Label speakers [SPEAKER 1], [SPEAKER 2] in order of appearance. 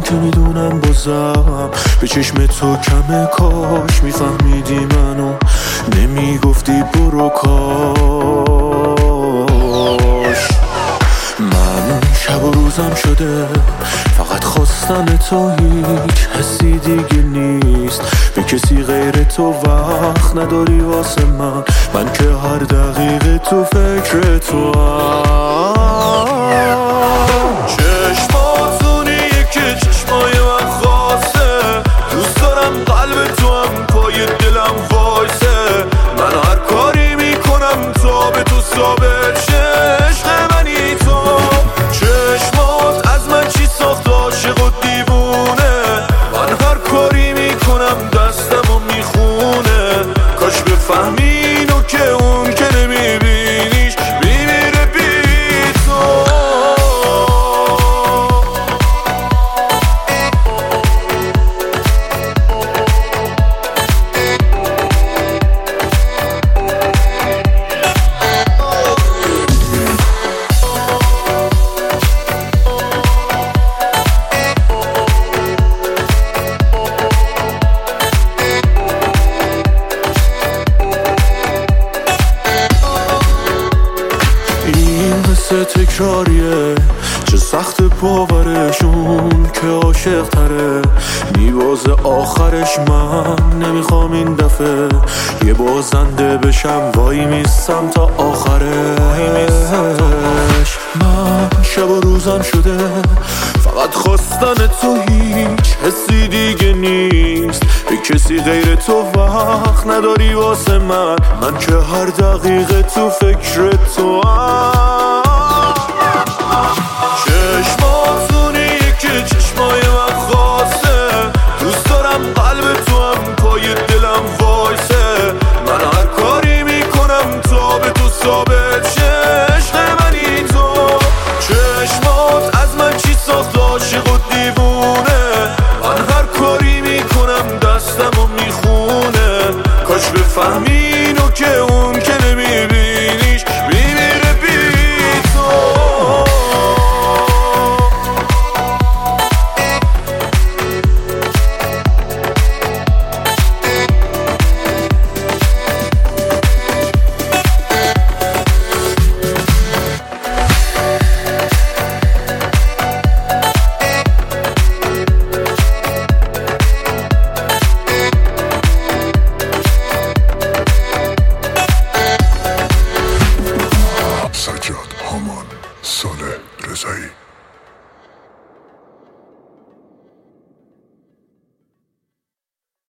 [SPEAKER 1] که میدونم بازم به چشم تو کمه، کاش میفهمیدی منو نمیگفتی برو کاش. من شب و روزم شده فقط خواستن تو، هیچ حسی دیگه نیست به کسی غیر تو، وقت نداری واسه من که هر دقیقه تو فکر تو چشماتونی که چشمای من خواسته، دوست دارم قلب تو هم پای دلم وایسه، من هر کاری میکنم تا به تو ثابت شه عشق منی تو. چشمات از من چی ساخت عاشق و دیوونه، من هر کاری میکنم دستمو میخونه، کاش بفهمی اینو که اون که نمیبینیش میمیره بی تو. تکراریه چه سخت باورشون که عاشق تره، میبازه آخرش، من نمیخوام این دفعه یه بازنده بشم، وای میستم تا آخرش. من شب و روزم شده فقط خواستن تو، هیچ حسی دیگه نیست به کسی غیر تو، وقت نداری واسه من که هر دقیقه تو فکر تو چشماتونی که چشمای من خواسته، دوست دارم قلب تو هم پای دلم وایسه، من هر کاری میکنم تا به تو ثابت شه عشق منی تو. چشمات از من چی ساخت عاشق و دیوونه، من هر کاری میکنم دستمو میخونه، کاش بفهمی اینو که اون که نمیبینیش میمیره بی تو.
[SPEAKER 2] سجاد هامان، صالح رضایی.